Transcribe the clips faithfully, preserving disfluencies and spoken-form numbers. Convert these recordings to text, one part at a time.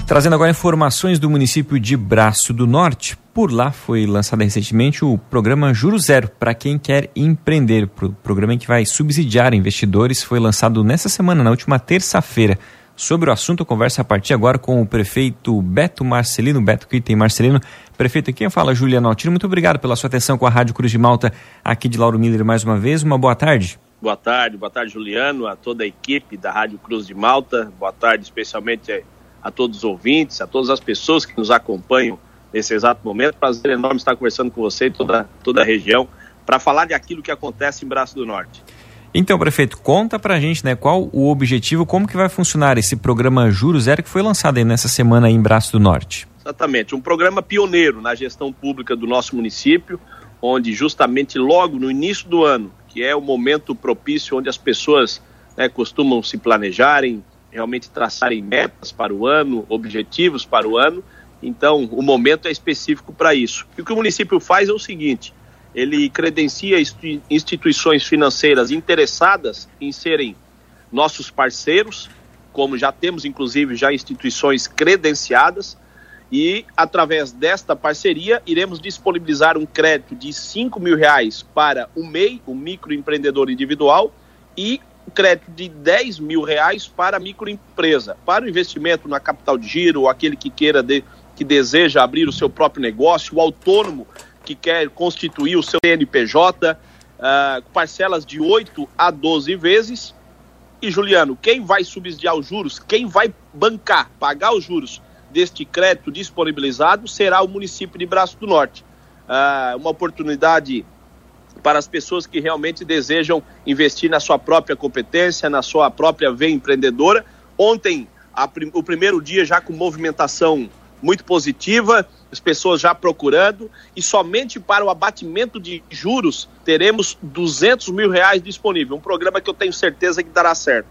Trazendo agora informações do município de Braço do Norte. Por lá foi lançado recentemente o programa Juro Zero para quem quer empreender. O programa em que vai subsidiar investidores foi lançado nessa semana, na última terça-feira. Sobre o assunto, eu converso a partir agora com o prefeito Beto Marcelino, Beto Quirten Marcelino. Prefeito, quem fala, Juliano Altino. Muito obrigado pela sua atenção com a Rádio Cruz de Malta, aqui de Lauro Miller mais uma vez. Uma boa tarde. Boa tarde, boa tarde, Juliano, a toda a equipe da Rádio Cruz de Malta. Boa tarde especialmente a todos os ouvintes, a todas as pessoas que nos acompanham nesse exato momento. Prazer enorme estar conversando com você e toda, toda a região para falar de aquilo que acontece em Braço do Norte. Então, prefeito, conta pra gente, né, qual o objetivo, como que vai funcionar esse programa Juro Zero que foi lançado aí nessa semana aí em Braço do Norte. Exatamente, um programa pioneiro na gestão pública do nosso município, onde justamente logo no início do ano, que é o momento propício onde as pessoas, né, costumam se planejarem, realmente traçarem metas para o ano, objetivos para o ano, então o momento é específico para isso. E o que o município faz é o seguinte: ele credencia instituições financeiras interessadas em serem nossos parceiros, como já temos inclusive já instituições credenciadas, e através desta parceria iremos disponibilizar um crédito de cinco mil reais para o M E I, o microempreendedor individual, e um crédito de dez mil reais para a microempresa, para o investimento na capital de giro, ou aquele que queira, de, que deseja abrir o seu próprio negócio, o autônomo que quer constituir o seu C N P J, uh, parcelas de oito a doze vezes. E, Juliano, quem vai subsidiar os juros, quem vai bancar, pagar os juros deste crédito disponibilizado será o município de Braço do Norte. Uh, uma oportunidade para as pessoas que realmente desejam investir na sua própria competência, na sua própria veia empreendedora. Ontem, a, o primeiro dia já com movimentação muito positiva, as pessoas já procurando, e somente para o abatimento de juros teremos duzentos mil reais disponível, um programa que eu tenho certeza que dará certo.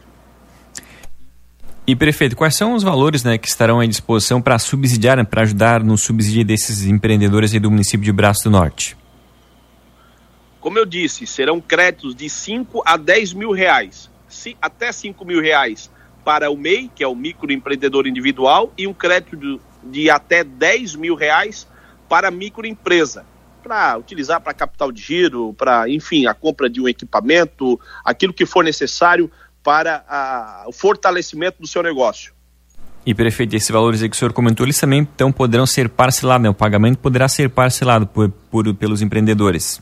E, prefeito, quais são os valores, né, que estarão à disposição para subsidiar, né, para ajudar no subsídio desses empreendedores aí do município de Braço do Norte? Como eu disse, serão créditos de cinco a dez mil reais, se, até cinco mil reais para o M E I, que é o microempreendedor individual, e um crédito de, de até dez mil reais para a microempresa, para utilizar para capital de giro, para, enfim, a compra de um equipamento, aquilo que for necessário para a, o fortalecimento do seu negócio. E, prefeito, esses valores aí que o senhor comentou, eles também então poderão ser parcelados, né? O pagamento poderá ser parcelado por, por, pelos empreendedores.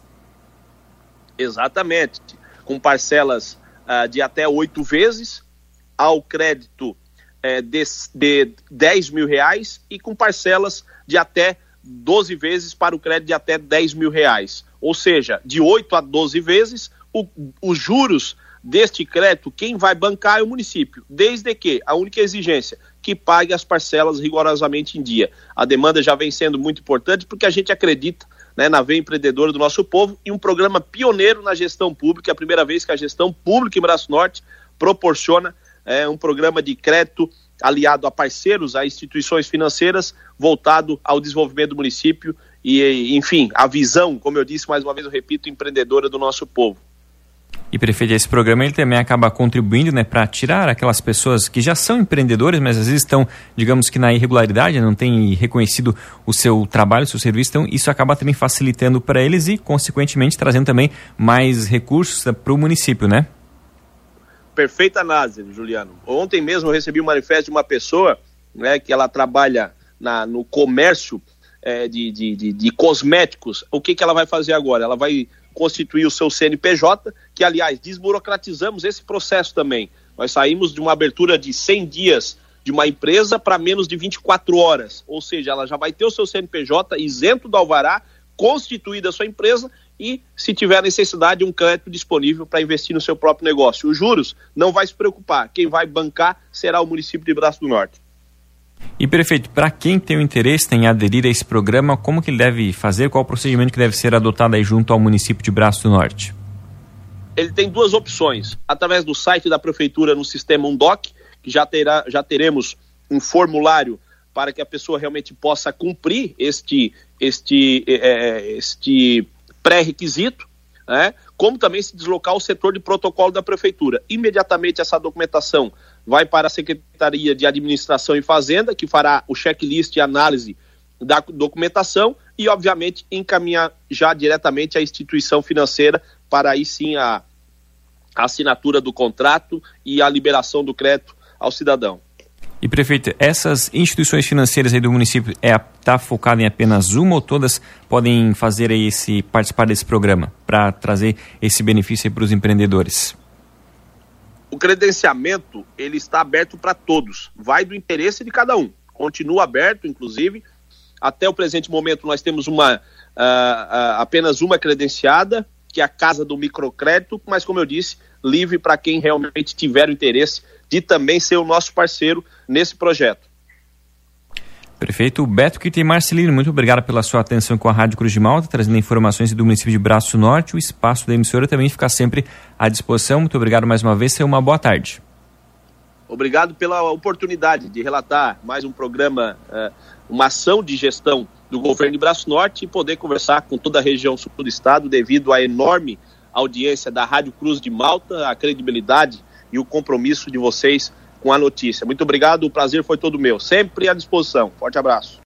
Exatamente, com parcelas uh, de até oito vezes, ao crédito uh, de, de dez mil reais e com parcelas de até doze vezes para o crédito de até dez mil reais. Ou seja, de oito a doze vezes, o, os juros deste crédito, quem vai bancar é o município, desde que a única exigência, que pague as parcelas rigorosamente em dia. A demanda já vem sendo muito importante porque a gente acredita, né, na veia empreendedora do nosso povo, e um programa pioneiro na gestão pública. É a primeira vez que a gestão pública em Braço Norte proporciona é, um programa de crédito aliado a parceiros, a instituições financeiras, voltado ao desenvolvimento do município e, enfim, a visão, como eu disse, mais uma vez eu repito, empreendedora do nosso povo. E, prefeito, esse programa ele também acaba contribuindo, né, para tirar aquelas pessoas que já são empreendedores, mas às vezes estão, digamos que na irregularidade, não têm reconhecido o seu trabalho, o seu serviço, então isso acaba também facilitando para eles e, consequentemente, trazendo também mais recursos para o município, né? Perfeita análise, Juliano. Ontem mesmo eu recebi um manifesto de uma pessoa, né, que ela trabalha na, no comércio é, de, de, de, de cosméticos. O que, que ela vai fazer agora? Ela vai constituir o seu C N P J, que, aliás, desburocratizamos esse processo também. Nós saímos de uma abertura de cem dias de uma empresa para menos de vinte e quatro horas, ou seja, ela já vai ter o seu C N P J isento do alvará, constituída a sua empresa e, se tiver necessidade, um crédito disponível para investir no seu próprio negócio. Os juros, não vai se preocupar, quem vai bancar será o município de Braço do Norte. E, prefeito, para quem tem o interesse em aderir a esse programa, como que ele deve fazer? Qual o procedimento que deve ser adotado aí junto ao município de Braço do Norte? Ele tem duas opções. Através do site da Prefeitura no sistema Undoc, que já, terá, já teremos um formulário para que a pessoa realmente possa cumprir este, este, é, este pré-requisito, né? Como também se deslocar ao setor de protocolo da Prefeitura. Imediatamente essa documentação vai para a Secretaria de Administração e Fazenda, que fará o checklist e análise da documentação e, obviamente, encaminhar já diretamente à instituição financeira para aí sim a, a assinatura do contrato e a liberação do crédito ao cidadão. E, prefeito, essas instituições financeiras aí do município é tá focada em apenas uma ou todas podem fazer aí esse, participar desse programa para trazer esse benefício para os empreendedores? O credenciamento, ele está aberto para todos, vai do interesse de cada um, continua aberto, inclusive. Até o presente momento nós temos uma, uh, uh, apenas uma credenciada, que é a Casa do Microcrédito, mas como eu disse, livre para quem realmente tiver o interesse de também ser o nosso parceiro nesse projeto. Prefeito Beto Kirten Marcelino, muito obrigado pela sua atenção com a Rádio Cruz de Malta, trazendo informações do município de Braço Norte. O espaço da emissora também fica sempre à disposição. Muito obrigado mais uma vez, tenha uma boa tarde. Obrigado pela oportunidade de relatar mais um programa, uma ação de gestão do governo de Braço Norte e poder conversar com toda a região sul do estado devido à enorme audiência da Rádio Cruz de Malta, a credibilidade e o compromisso de vocês com a notícia. Muito obrigado, o prazer foi todo meu. Sempre à disposição. Forte abraço.